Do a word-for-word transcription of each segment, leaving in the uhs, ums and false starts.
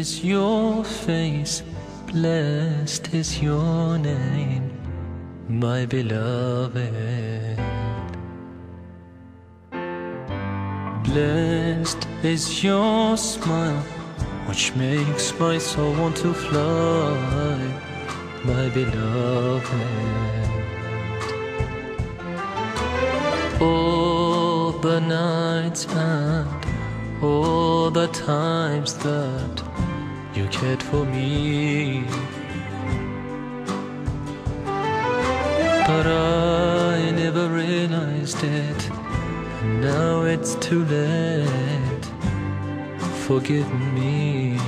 is your face, blessed is your name, my beloved. Blessed is your smile, which makes my soul want to fly, my beloved. All the nights and all the times that you cared for me, but I never realized it, and now it's too late. Forgive me.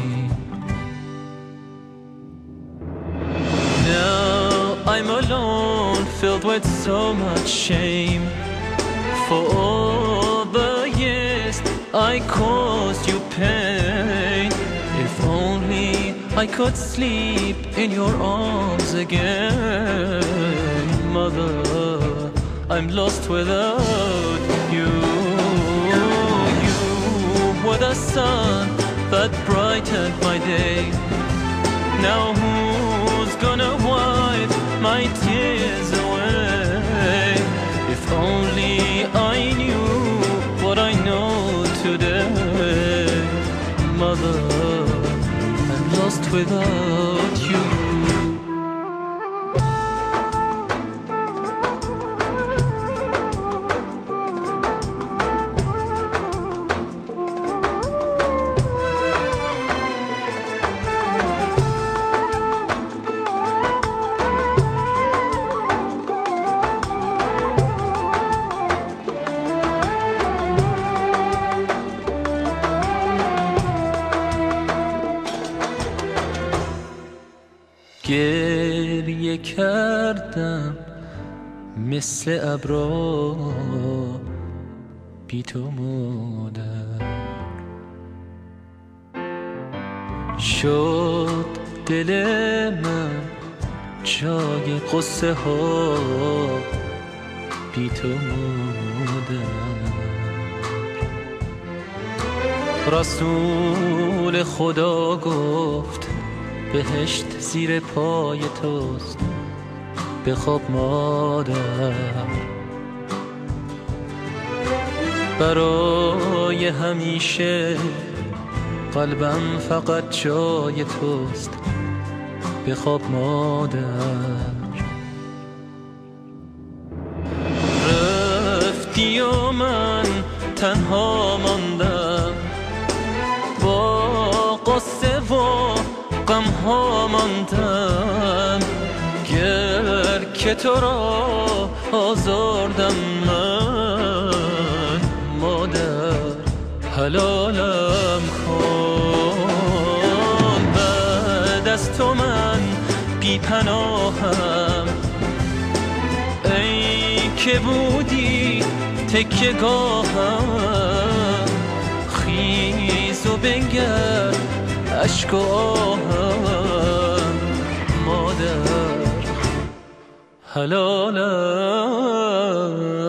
Now I'm alone, filled with so much shame, for all the years I caused you pain. If only I could sleep in your arms again. Mother, I'm lost without you. You were the sun that brightened my day. Now who's gonna wipe my tears away? If only I knew what I know today. Mother, I'm lost without you. گریه کردم مثل ابرا بی تو مادر، شد دل من جای قصه ها بی تو مادر. رسول خدا گفت بهشت زیر پای توست، بخواب مادر. برای همیشه قلبم فقط جای توست، بخواب مادر. رفتی و من تنها ماندم، با قصه و غم ها ماندم. گر که تو را آزردم من، مادر حلالم کن. بعد از تو من بی پناهم، ای که بودی تکیه گاهم. خیز و بنگر اشک و آهم، مادر حلالم